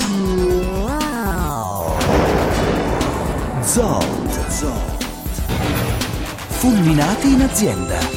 Zod. Fulminati in azienda.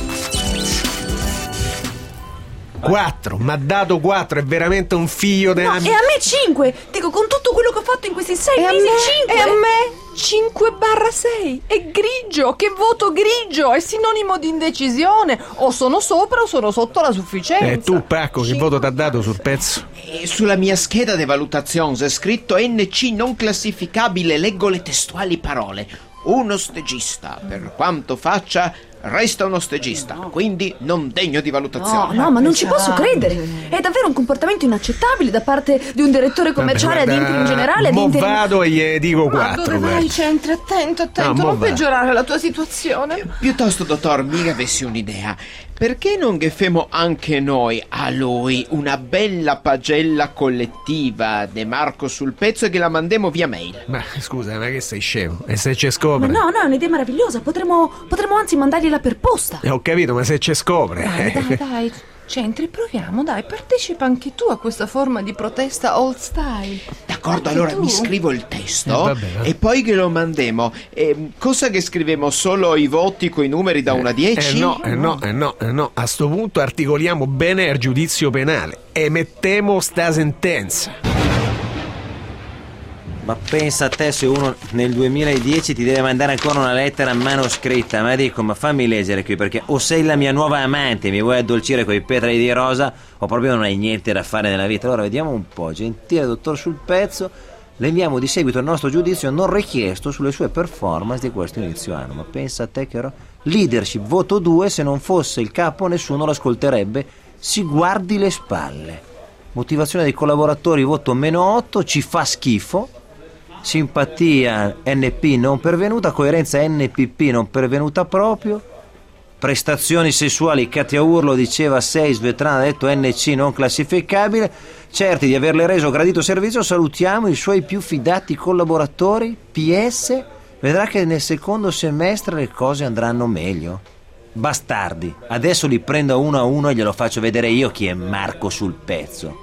4, m'ha dato 4, è veramente un figlio della... No, e a me 5. Dico, con tutto quello che ho fatto in questi 6 mesi, 5. E a me 5/6. È grigio. Che voto grigio? È sinonimo di indecisione. O sono sopra o sono sotto la sufficienza. E tu, Pacco, che voto t'ha dato sul pezzo? Sulla mia scheda di valutazione è scritto NC non classificabile. Leggo le testuali parole. Uno stegista, per quanto faccia, resta uno stegista, quindi non degno di valutazione. No, ma non ci posso credere. È davvero un comportamento inaccettabile da parte di un direttore commerciale, ad Intri in generale. Mo vado e gli dico 4. Dove vai, Centri? Attento, non peggiorare la tua situazione. Piuttosto, dottor, mi avessi un'idea. Perché non femo anche noi a lui una bella pagella collettiva de Marco sul pezzo e che la mandiamo via mail? Ma scusa, ma che sei scemo? E se ci scopre? Ma no, è un'idea meravigliosa. Potremmo anzi mandargliela per posta. Ho capito, ma se ci scopre? Dai. Centri, proviamo, dai, partecipa anche tu a questa forma di protesta old style. D'accordo, anche allora tu. mi scrivo il testo vabbè. E poi che lo mandiamo. Cosa che scrivemo? Solo i voti coi numeri da 1 a 10? No. A sto punto articoliamo bene il giudizio penale. Emettiamo sta sentenza. Ma pensa a te se uno nel 2010 ti deve mandare ancora una lettera manoscritta. Ma dico, ma fammi leggere qui, perché o sei la mia nuova amante, mi vuoi addolcire coi petali di rosa, o proprio non hai niente da fare nella vita. Allora vediamo un po', gentile dottor sul pezzo, leviamo di seguito il nostro giudizio non richiesto sulle sue performance di questo inizio anno. Ma pensa a te che leadership voto 2, se non fosse il capo nessuno l'ascolterebbe, si guardi le spalle. Motivazione dei collaboratori voto -8, ci fa schifo. Simpatia NP non pervenuta, coerenza NPP non pervenuta proprio, prestazioni sessuali Katia Urlo diceva 6, Svetlana ha detto NC non classificabile. Certi di averle reso gradito servizio, salutiamo i suoi più fidati collaboratori. PS, vedrà che nel secondo semestre le cose andranno meglio. Bastardi, adesso li prendo uno a uno e glielo faccio vedere io chi è Marco sul pezzo.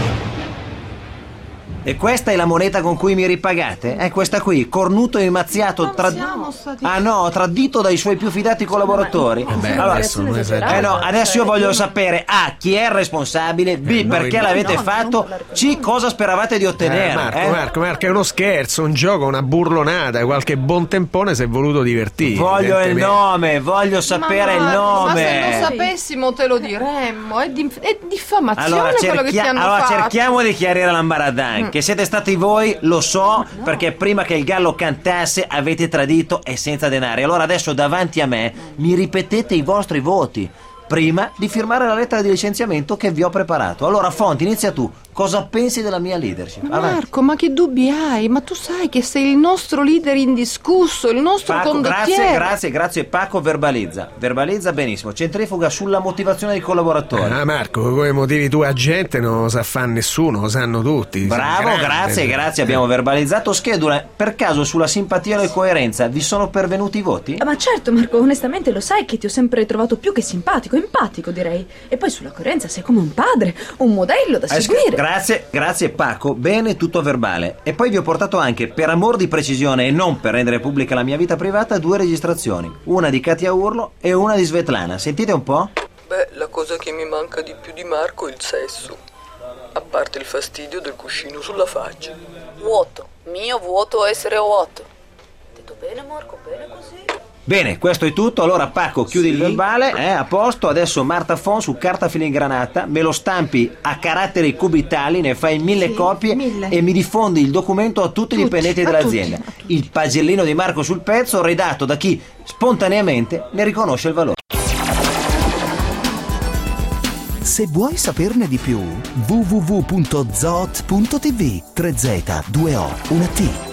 E questa è la moneta con cui mi ripagate? È questa qui, cornuto e mazziato, tradito dai suoi più fidati collaboratori. Allora, adesso io voglio sapere A, chi è il responsabile, B, perché l'avete fatto, C, cosa speravate di ottenere. Marco, è uno scherzo, un gioco, una burlonata, qualche buon tempone si è voluto divertire. Voglio il nome, voglio sapere il nome. Ma se lo sapessimo te lo diremmo, è diffamazione quello che ti hanno fatto. Cerchiamo di chiarire l'ambaradan. Che siete stati voi, lo so, perché prima che il gallo cantasse avete tradito e senza denari. Allora adesso davanti a me mi ripetete i vostri voti prima di firmare la lettera di licenziamento che vi ho preparato. Allora Fonti, inizia tu. Cosa pensi della mia leadership? Marco, ma che dubbi hai? Ma tu sai che sei il nostro leader indiscusso, il nostro Paco, condottiere. Grazie. Paco verbalizza benissimo. Centrifuga sulla motivazione dei collaboratori. Marco, come motivi tu agente non lo sa fare nessuno, lo sanno tutti. Bravo, grazie, abbiamo verbalizzato. Schedula, per caso sulla simpatia e coerenza vi sono pervenuti i voti? Ma certo, Marco, onestamente lo sai che ti ho sempre trovato più che simpatico, empatico direi. E poi sulla coerenza sei come un padre, un modello da seguire. Grazie Paco, bene, tutto verbale. E poi vi ho portato anche, per amor di precisione e non per rendere pubblica la mia vita privata, 2 registrazioni. Una di Katia Urlo e una di Svetlana. Sentite un po'. La cosa che mi manca di più di Marco è il sesso. A parte il fastidio del cuscino sulla faccia. Vuoto. Mio vuoto essere vuoto. Detto bene, Marco, bene così. Bene, questo è tutto. Allora Paco, chiudi il verbale, a posto. Adesso Marta Fon su carta filigranata, me lo stampi a caratteri cubitali, ne fai 1000 copie 1000. E mi diffondi il documento a tutti i dipendenti dell'azienda. Il pagellino di Marco sul pezzo, redatto da chi spontaneamente ne riconosce il valore. Se vuoi saperne di più, www.zot.tv 3Z 2O 1T